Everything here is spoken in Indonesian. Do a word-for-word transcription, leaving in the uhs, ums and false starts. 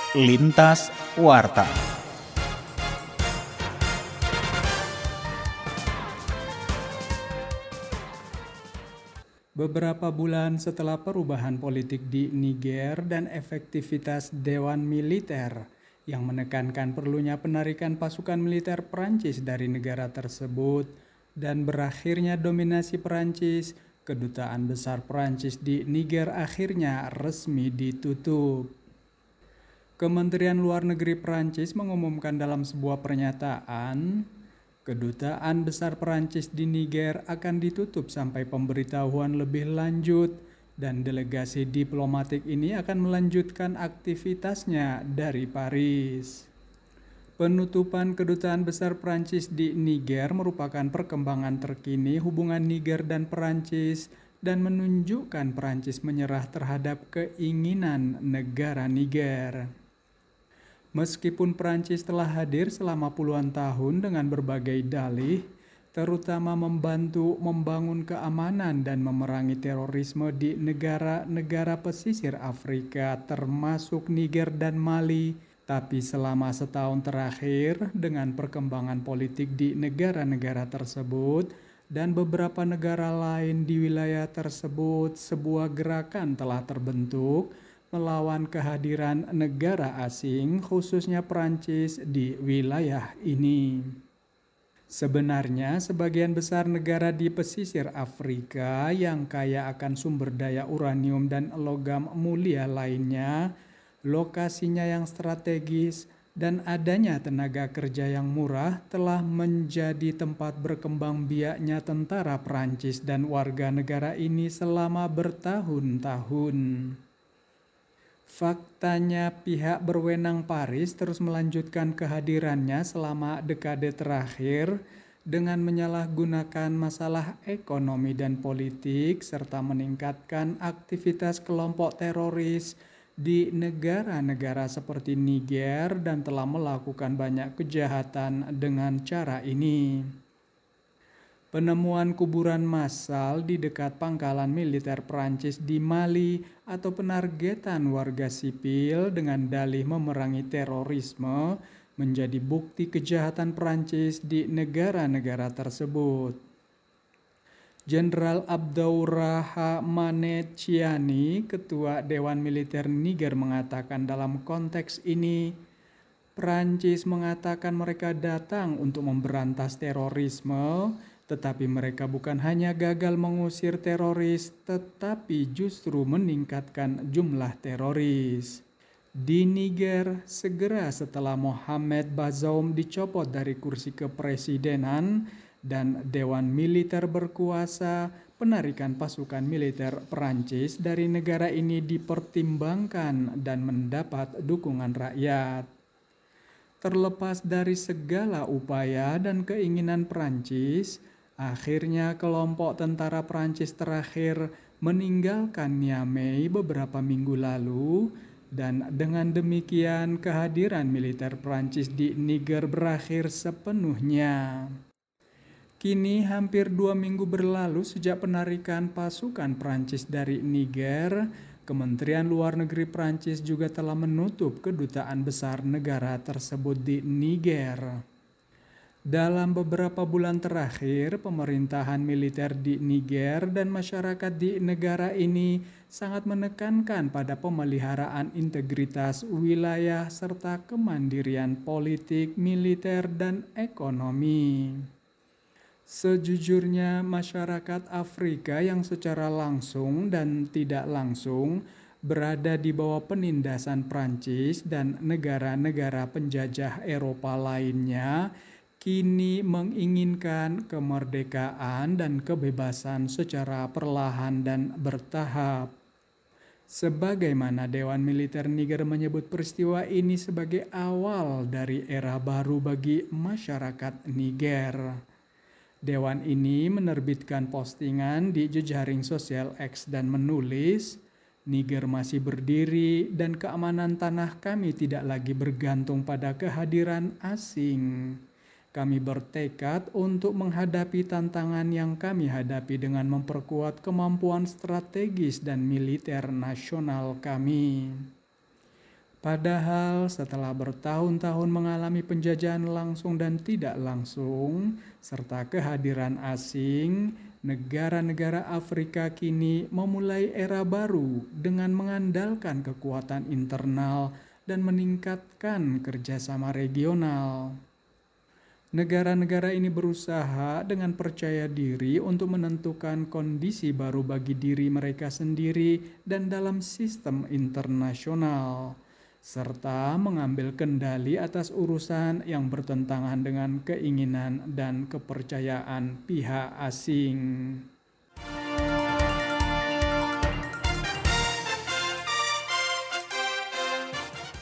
Lintas Warta. Beberapa bulan setelah perubahan politik di Niger dan efektivitas dewan militer yang menekankan perlunya penarikan pasukan militer Prancis dari negara tersebut dan berakhirnya dominasi Prancis, kedutaan besar Prancis di Niger akhirnya resmi ditutup. Kementerian Luar Negeri Prancis mengumumkan dalam sebuah pernyataan, kedutaan besar Prancis di Niger akan ditutup sampai pemberitahuan lebih lanjut dan delegasi diplomatik ini akan melanjutkan aktivitasnya dari Paris. Penutupan kedutaan besar Prancis di Niger merupakan perkembangan terkini hubungan Niger dan Prancis dan menunjukkan Prancis menyerah terhadap keinginan negara Niger. Meskipun Prancis telah hadir selama puluhan tahun dengan berbagai dalih, terutama membantu membangun keamanan dan memerangi terorisme di negara-negara pesisir Afrika termasuk Niger dan Mali, tapi selama setahun terakhir dengan perkembangan politik di negara-negara tersebut dan beberapa negara lain di wilayah tersebut, sebuah gerakan telah terbentuk melawan kehadiran negara asing, khususnya Prancis, di wilayah ini. Sebenarnya, sebagian besar negara di pesisir Afrika yang kaya akan sumber daya uranium dan logam mulia lainnya, lokasinya yang strategis, dan adanya tenaga kerja yang murah telah menjadi tempat berkembang biaknya tentara Prancis dan warga negara ini selama bertahun-tahun. Faktanya pihak berwenang Paris terus melanjutkan kehadirannya selama dekade terakhir dengan menyalahgunakan masalah ekonomi dan politik serta meningkatkan aktivitas kelompok teroris di negara-negara seperti Niger dan telah melakukan banyak kejahatan dengan cara ini. Penemuan kuburan massal di dekat pangkalan militer Prancis di Mali atau penargetan warga sipil dengan dalih memerangi terorisme menjadi bukti kejahatan Prancis di negara-negara tersebut. Jenderal Abdourahamane Tiani, Ketua Dewan Militer Niger, mengatakan dalam konteks ini, Prancis mengatakan mereka datang untuk memberantas terorisme, tetapi mereka bukan hanya gagal mengusir teroris, tetapi justru meningkatkan jumlah teroris. Di Niger, segera setelah Mohamed Bazoum dicopot dari kursi kepresidenan dan Dewan Militer berkuasa, penarikan pasukan militer Prancis dari negara ini dipertimbangkan dan mendapat dukungan rakyat. Terlepas dari segala upaya dan keinginan Prancis, akhirnya kelompok tentara Prancis terakhir meninggalkan Niamey beberapa minggu lalu dan dengan demikian kehadiran militer Prancis di Niger berakhir sepenuhnya. Kini hampir dua minggu berlalu sejak penarikan pasukan Prancis dari Niger, Kementerian Luar Negeri Prancis juga telah menutup kedutaan besar negara tersebut di Niger. Dalam beberapa bulan terakhir, pemerintahan militer di Niger dan masyarakat di negara ini sangat menekankan pada pemeliharaan integritas wilayah serta kemandirian politik, militer, dan ekonomi. Sejujurnya, masyarakat Afrika yang secara langsung dan tidak langsung berada di bawah penindasan Prancis dan negara-negara penjajah Eropa lainnya kini menginginkan kemerdekaan dan kebebasan secara perlahan dan bertahap. Sebagaimana Dewan Militer Niger menyebut peristiwa ini sebagai awal dari era baru bagi masyarakat Niger. Dewan ini menerbitkan postingan di jejaring sosial X dan menulis, Niger masih berdiri dan keamanan tanah kami tidak lagi bergantung pada kehadiran asing. Kami bertekad untuk menghadapi tantangan yang kami hadapi dengan memperkuat kemampuan strategis dan militer nasional kami. Padahal setelah bertahun-tahun mengalami penjajahan langsung dan tidak langsung, serta kehadiran asing, negara-negara Afrika kini memulai era baru dengan mengandalkan kekuatan internal dan meningkatkan kerjasama regional. Negara-negara ini berusaha dengan percaya diri untuk menentukan kondisi baru bagi diri mereka sendiri dan dalam sistem internasional, serta mengambil kendali atas urusan yang bertentangan dengan keinginan dan kepercayaan pihak asing.